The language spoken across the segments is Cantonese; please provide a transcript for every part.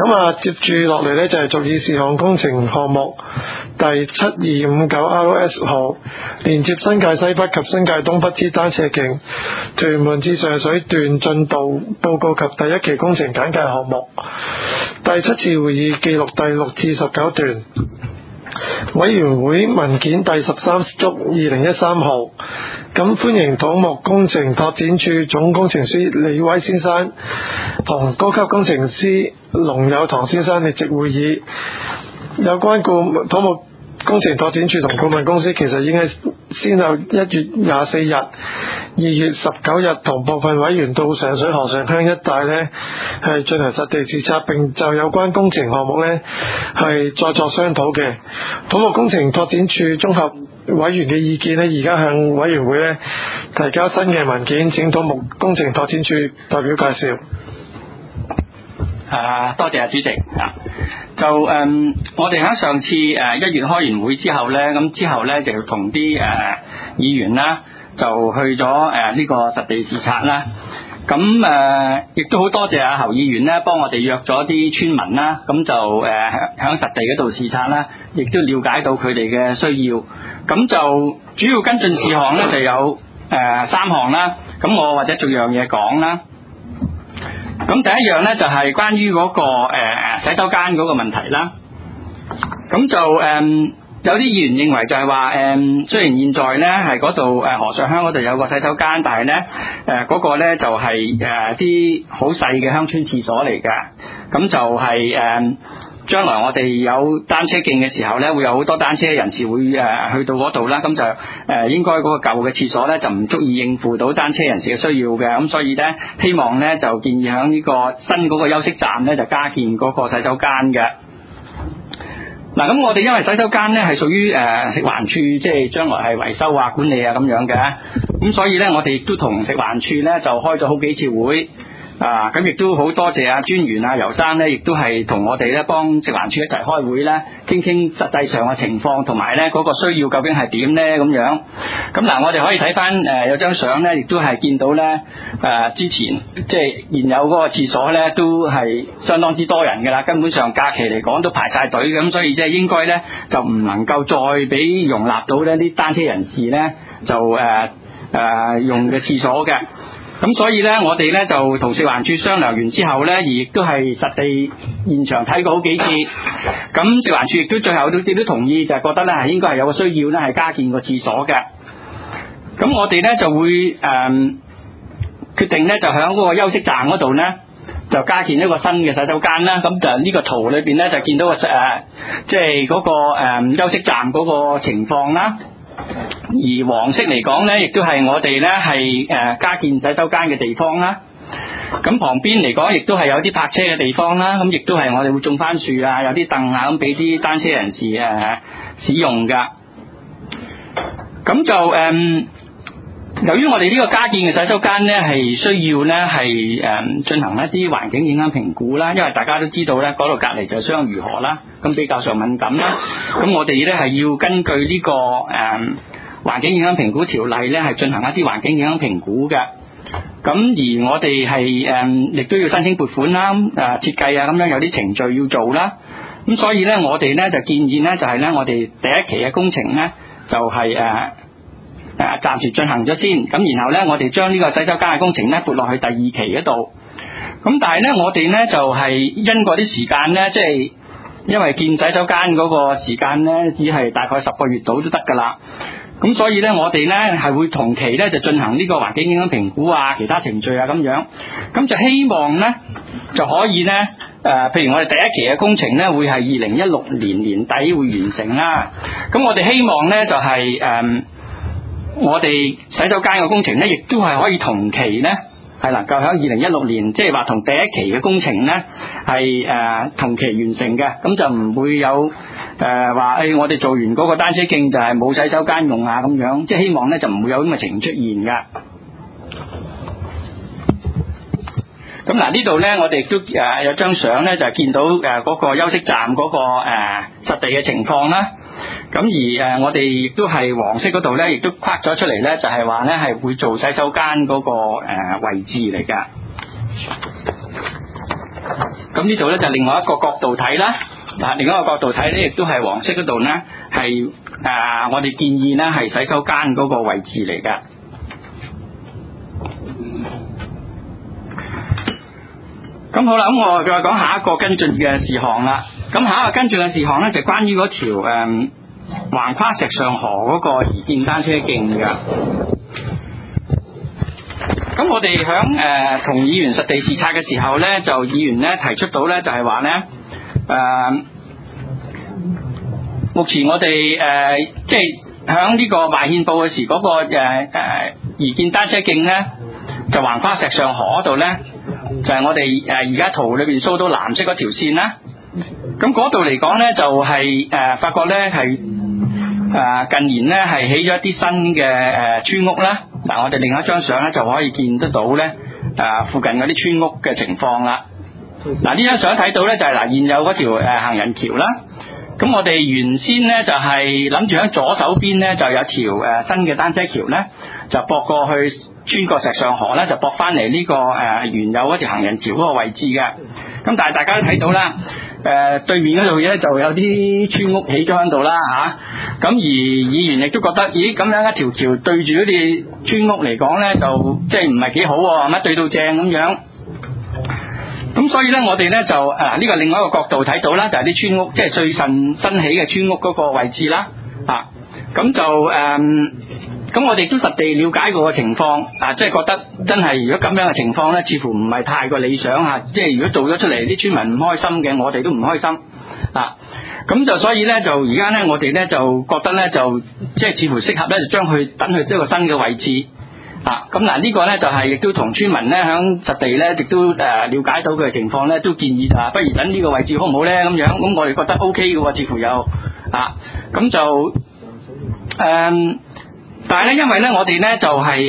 接住落嚟呢，就係續議事項工程項目第7259 RS 號，連接新界西北及新界東北之單車徑，屯門至上水段進度報告及第一期工程簡介項目，第7次會議記錄第6至19段，委員會文件第13足2013號。咁歡迎土木工程拓展署總工程師李威先生同高級工程師龍友堂先生列席會議。有關土木工程拓展署同顧問公司其實已經係先後1月24日、2月19日同部分委員到上水河上鄉一帶呢係進行實地視察，並就有關工程項目呢係再作商討嘅。土木工程拓展署綜合委員嘅意見呢，而家向委員會呢提交新嘅文件，請土木工程拓展署代表介紹。 多謝主席。我哋喺上次1月開完會之後呢，咁之後呢就同啲議員啦，就去咗呢個實地視察啦。咁亦都好多謝阿侯議員呢幫我哋約咗啲村民啦，咁就喺實地嗰度視察啦，亦都了解到佢哋嘅需要。咁就主要跟進事項呢就有3項啦，咁我或者逐樣嘢講啦。咁第一樣呢就係關於嗰個洗手間嗰個問題啦。咁就有啲議員認為就係話雖然現在呢係嗰度河上鄉嗰度有個洗手間，但係呢嗰個呢就係啲好細嘅鄉村廁所嚟㗎。咁就係將來我哋有單車徑嘅時候呢，會有好多單車人士會去到嗰度啦。咁就應該嗰個舊嘅廁所呢，就唔足以應付到單車人士嘅需要嘅。咁所以呢，希望呢就建議喺呢個新嗰個休息站呢，就加建嗰個洗手間嘅。嗱，咁我哋因為洗手間呢係屬於食環署，即係將來係維修啊、管理啊咁樣嘅。咁所以呢，我哋亦都同食環署呢就開咗好幾次會。咁亦都好多謝專員游生呢，亦都係同我哋呢幫食環署一齊開會呢，傾傾實際上嘅情況，同埋呢嗰個需要究竟係點呢咁樣。咁嗱，我哋可以睇翻有張相呢，亦都係見到呢之前即係現有嗰個廁所呢，都係相當之多人㗎啦，根本上假期嚟講都排晒隊，咁所以即係應該呢，就唔能夠再俾容納到呢啲單車人士呢，就用嘅廁所嘅。咁所以呢，我哋呢就同食環署商量完之後呢，亦都係實地現場睇過好幾次。咁食環署亦都最後都同意，就係覺得呢係應該係有個需要呢係加建個廁所嘅。咁我哋呢就會決定呢就喺嗰個休息站嗰度呢，就加建一個新嘅洗手間啦。咁就呢個圖裏邊呢，就見到即係嗰個休息站嗰個情況啦。而黃色嚟講呢，亦都係我哋呢係加建洗手間嘅地方啦。咁旁邊嚟講，亦都係有啲泊車嘅地方啦。咁亦都係我哋會種翻樹啊，有啲凳啊，咁俾啲單車人士使用噶。咁就由於我哋呢個加建嘅洗手間呢，係需要呢係進行一啲環境影響評估啦。因為大家都知道呢，嗰度隔離就係雙魚河啦，咁比較上敏感啦。咁我哋呢係要根據呢個環境影響評估條例呢，係進行一啲環境影響評估嘅。咁而我哋係亦都要申請撥款啦，設計啊咁樣有啲程序要做啦。咁所以呢，我哋呢就建議呢，就係呢，我哋第一期嘅工程呢，就係暫時進行咗先。咁然後呢，我哋將呢個洗手間嘅工程呢撥落去第2期嗰度。咁但係呢，我哋呢就係因嗰啲時間呢，即係因為建洗手間嗰個時間呢，只係大概10個月到都得㗎啦。咁所以呢，我哋呢係會同期呢就進行呢個環境影響評估啊，其他程序啊咁樣。咁就希望呢就可以呢譬如我哋第一期嘅工程呢，會係2016年年底會完成啦。咁我哋希望呢就係我哋洗手間嘅工程呢，亦都係可以同期呢係能夠喺2016年，即係話同第一期嘅工程呢係同期完成嘅。咁就唔會有話我哋做完嗰個單車徑就係冇洗手間用啊咁樣，即係希望呢就唔會有咁嘅情形出現㗎。咁嗱，呢度呢，我哋都有張相呢，就係見到嗰個休息站嗰個實地嘅情況啦。咁而我哋亦都係黃色嗰度呢，亦都框咗出嚟呢，就係話呢係會做洗手間嗰個位置嚟㗎。 咁呢度咧就另外一個角度睇啦。另外一個角度睇咧，亦都係黃色嗰度咧係我哋建議咧係洗手間嗰個位置嚟嘅。咁好啦，咁我再講下一個跟進嘅事項啦。咁下一個跟進嘅事項咧就關於嗰條橫跨石上河嗰個移建單車徑嘅。咁我哋響同議員實地視察嘅時候咧，就議員咧提出到咧就係話咧目前我哋即係響呢個賣憲報嘅時嗰個移建單車徑咧，就橫跨石上河嗰度咧，就係我哋而家圖裏邊 show 到藍色嗰條線啦。咁嗰度嚟講咧，就係發覺咧係近年咧係起咗一啲新嘅村屋啦。嗱，我哋另一張相咧就可以見得到咧附近嗰啲村屋嘅情況啦。嗱，呢張相睇到咧就係現有嗰條行人橋啦。咁我哋原先咧就係諗住喺左手邊咧就有條新嘅單車橋咧，就駁過去穿過石上河咧，就駁翻嚟呢個原有嗰條行人橋嗰個位置嘅。咁但係大家都睇到啦，對面嗰度咧就有啲村屋起咗喺度啦嚇。咁而議員亦都覺得，咦咁樣一條橋對住嗰啲村屋嚟講咧，就即係唔係幾好喎，乜對到正咁樣。咁所以咧，我哋咧就呢個另外一個角度睇到啦，就係啲村屋，即係最新起嘅村屋嗰個位置啦。咁就咁我哋都實地了解過嘅情況，即係覺得真係如果咁樣嘅情況咧，似乎唔係太過理想嚇。即係如果做咗出嚟，啲村民唔開心嘅，我哋都唔開心。咁就所以咧，就而家咧，我哋咧就覺得咧，就即係似乎適合咧，就將佢等去一個新嘅位置。咁嗱，呢個咧就係亦都同村民咧響實地咧，亦都了解到佢嘅情況咧，都建議不如等呢個位置好唔好咧咁樣。咁我哋覺得 OK 嘅喎，似乎有咁就但係咧，因為咧我哋咧就係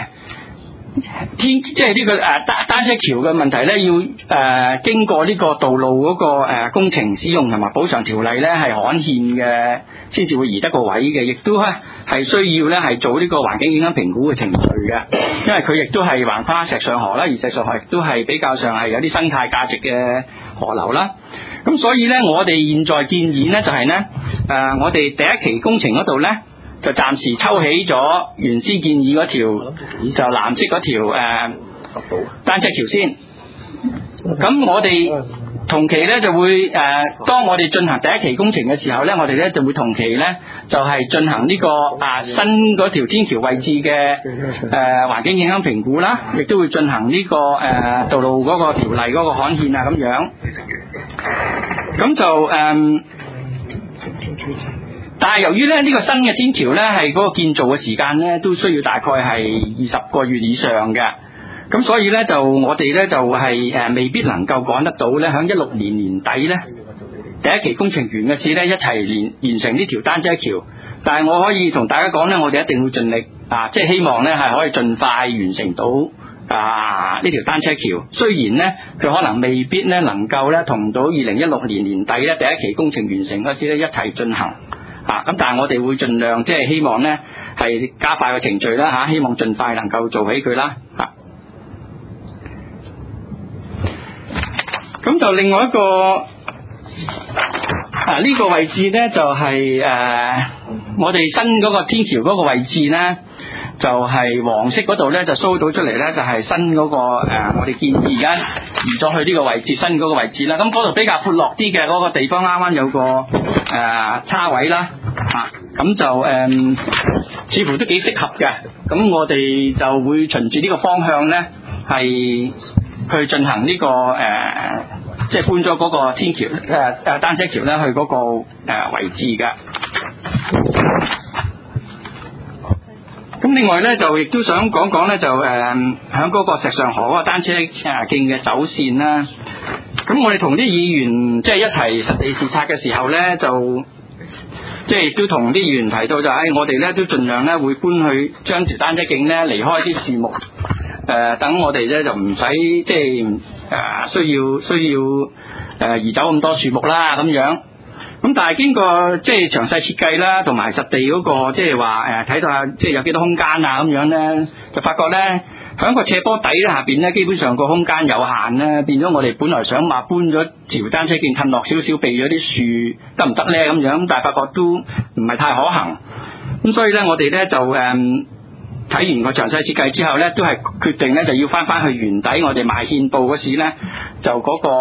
即係呢個單車橋嘅問題咧，要經過呢個道路嗰個工程使用同埋補償條例咧係刊憲嘅，先至會移得個位嘅，亦都係需要咧係做呢個環境影響評估嘅程序嘅，因為佢亦都係橫跨石上河啦，而石上河亦都係比較上係有啲生態價值嘅河流啦。咁所以咧，我哋現在建議咧就係咧我哋第一期工程嗰度咧，就暫時抽起咗原先建議嗰條就藍色嗰條單車橋先。咁我哋同期咧就會當我哋進行第一期工程嘅時候咧，我哋咧就會同期咧就係進行呢個新嗰條天橋位置嘅環境影響評估啦，亦都會進行呢個道路嗰個條例嗰個刊憲咁樣。咁就但係由於咧呢個新嘅天橋咧係嗰個建造嘅時間咧都需要大概係20個月以上嘅，咁所以咧就我哋咧就係未必能夠趕得到咧，響16年年底咧第一期工程完嘅時咧一齊完成呢條單車橋。但係我可以同大家講咧，我哋一定會盡力即係希望咧係可以盡快完成到呢條單車橋。雖然咧佢可能未必咧能夠咧同到2016年年底咧第一期工程完成嗰時咧一齊進行。咁但係我哋會盡量即係希望咧係加快個程序啦希望盡快能夠做起佢啦咁就另外一個呢個位置咧就係我哋新嗰個天橋嗰個位置咧，就係黃色嗰度咧就 show 到出嚟咧，就係新嗰個我哋建議而家移咗去呢個位置，新嗰個位置啦。咁嗰度比較闊落啲嘅嗰個地方，啱啱有個叉位啦，咁就似乎都幾適合嘅。咁我哋就會循住呢個方向咧，係去進行呢個即係搬咗嗰個天橋單車橋咧去嗰個位置嘅。咁另外咧就亦都想講講咧，就響嗰個石上河嗰個單車徑嘅走線啦。咁我哋同啲議員即係一齊實地視察嘅時候咧，就即係亦都同啲議員提到就我哋咧都盡量咧會搬去將條單車徑咧離開啲樹木，等我哋咧就唔使即係需要移走咁多樹木啦咁樣。咁但係經過即係詳細設計啦，同埋實地嗰個即係話睇到即係有幾多空間咁樣咧，就發覺咧喺個斜坡底咧下邊咧，基本上個空間有限咧，變咗我哋本來想話搬咗條單車徑褪落少少，避咗啲樹得唔得咧咁樣，但係發覺都唔係太可行。咁所以咧，我哋咧就睇完個詳細設計之後咧，都係決定咧就要翻去原底，我哋賣獻報嗰時咧就嗰、個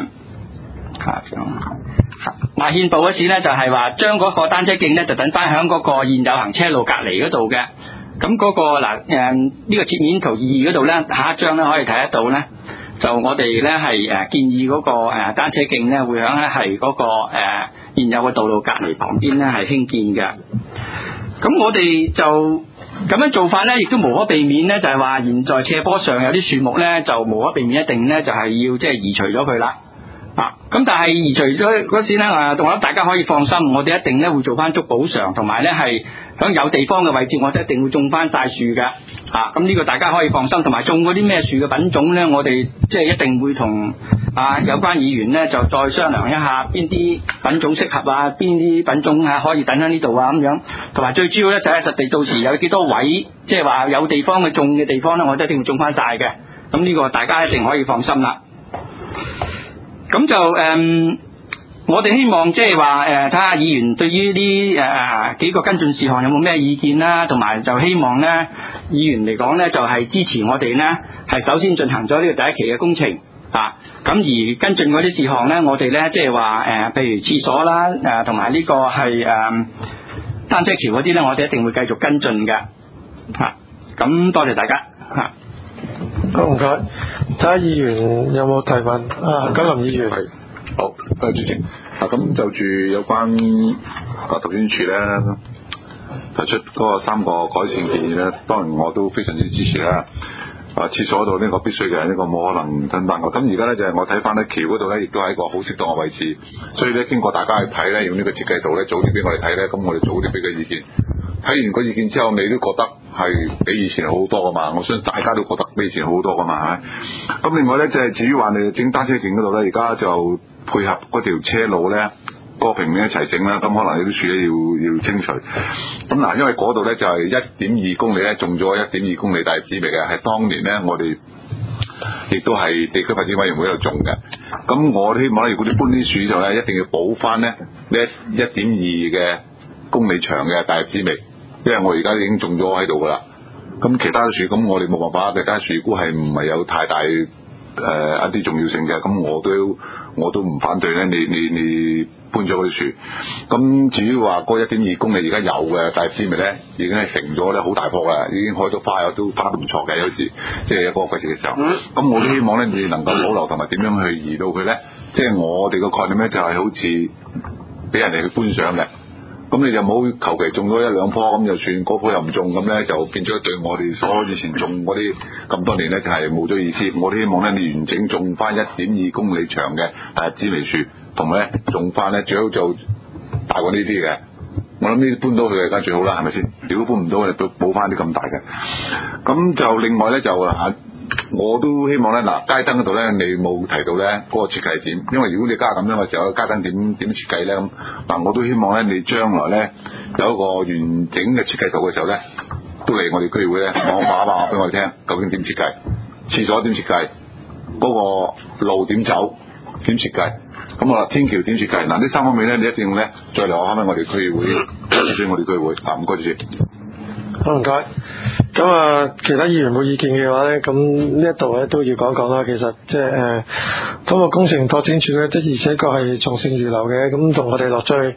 賣獻報嗰時咧就係話將嗰個單車徑咧就等翻響嗰個現有行車路隔離嗰度嘅。咁嗰、個呢個切面圖2嗰度咧，下一張咧可以睇得到咧，就我哋咧係建議嗰個單車徑咧會響咧係嗰個現有嘅道路隔離旁邊咧係興建嘅。咁我哋就咁樣做法咧，亦都無可避免咧，就係話現在斜坡上有啲樹木咧，就無可避免一定咧就係要即係移除咗佢啦。咁但係移除咗嗰時咧，我諗大家可以放心，我哋一定咧會做翻足補償，同埋咧係響有地方嘅位置，我哋一定會種翻晒樹嘅。咁呢個大家可以放心，同埋種嗰啲咩樹嘅品種咧，我哋即係一定會同有關議員咧就再商量一下邊啲品種適合啊，邊啲品種可以等喺呢度啊咁樣。同埋最主要咧就係實地到時有幾多位，即係話有地方嘅種嘅地方咧，我哋一定會種翻晒嘅。咁呢個大家一定可以放心啦。咁就我哋希望即係話睇下議員對於呢幾個跟進事項有冇咩意見啦，同埋就希望咧議員嚟講咧就係支持我哋咧係首先進行咗呢個第一期嘅工程咁而跟進嗰啲事項咧，我哋咧即係話譬如廁所啦同埋呢個係單車橋嗰啲咧，我哋一定會繼續跟進嘅咁多謝大家好唔該，睇下議員有冇提問九林議員。 係好，多謝主席。咁就住有關圖書處咧提出嗰個3個改善建議咧，當然我都非常之支持啦。廁所度呢個必須嘅，呢個冇可能增辦嘅。咁而家咧就係我睇翻咧橋嗰度咧，亦都係一個好適當嘅位置，所以咧經過大家去睇咧，用呢個設計圖咧早啲俾我哋睇咧，咁我哋早啲俾個意見。睇完個意見之後，你都覺得係比以前好多噶嘛？我相信大家都覺得比以前好多噶嘛，係咪？咁另外咧，就係至於話你整單車徑嗰度咧，而家就配合嗰條車路咧，個平面一齊整啦。咁可能有啲樹咧要清除。咁嗱，因為嗰度咧就係1.2公里咧，種咗1.2公里大紫薇嘅，係當年咧我哋亦都係地區發展委員會喺度種嘅。咁我希望咧，如果你搬啲樹就咧，一定要補翻咧呢1.2嘅公里長嘅大紫薇。因為我而家已經種咗喺度噶啦，咁其他樹咁我哋冇辦法，其他樹估係唔係有太大一啲重要性嘅，咁我都唔反對咧。你搬咗嗰啲樹，咁至於話嗰1.2公里而家有嘅大紫薇咧，已經係成咗咧好大棵啦，已經開咗花，都花都唔錯嘅。有時即係嗰個季節嘅時候，咁我都希望咧你能夠保留同埋點樣去移到佢咧，即係我哋個概念咧就係好似俾人哋去觀賞嘅。咁你就冇求其種咗1-2棵咁就算，嗰棵又唔種咁咧，就變咗對我哋所以前種嗰啲咁多年咧，就係冇咗意思。我哋希望咧，你完整種翻1.2公里長嘅紫薇樹，同埋咧種翻咧最好就大過呢啲嘅。我諗呢啲搬到去梗係最好啦，係咪先？如果搬唔到，我哋補翻啲咁大嘅。咁就另外咧就我都希望咧街燈嗰度咧，你冇提到咧嗰個設計點，因為如果你加咁樣嘅時候，街燈點設計咧咁我都希望咧你將來咧有一個完整嘅設計圖嘅時候咧，都嚟我哋區議會咧話俾我哋聽，究竟點設計，廁所點設計，嗰個路點走點設計，咁天橋點設計，呢3方面咧你一定要咧再嚟我哋區議會，所以我哋區議會唔該主席。 好唔該。咁其他議員冇意見嘅話咧，咁呢一度咧都要講講啦。其實即係土木工程拓展署咧，的而且確係從善如流嘅。咁同我哋落咗去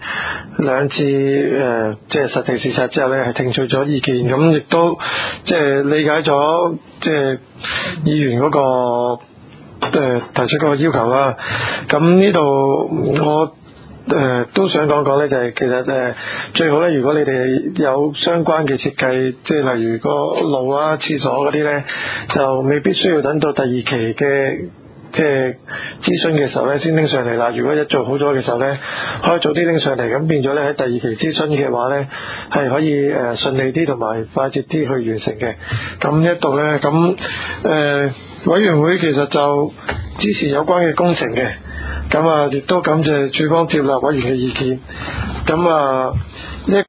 2次即係實地視察之後咧，係聽取咗意見，咁亦都即係理解咗即係議員嗰個提出嗰個要求啦。咁呢度我都想講講咧，就係其實最好咧，如果你哋有相關嘅設計，即係例如個路啊、廁所嗰啲咧，就未必需要等到第2期嘅即係諮詢嘅時候咧先拎上嚟啦。如果一做好咗嘅時候咧，可以早啲拎上嚟，咁變咗咧喺第2期諮詢嘅話咧，係可以順利啲同埋快捷啲去完成嘅。咁一度咧，咁委員會其實就支持有關嘅工程嘅。咁亦都感謝署方接納委員嘅意見。咁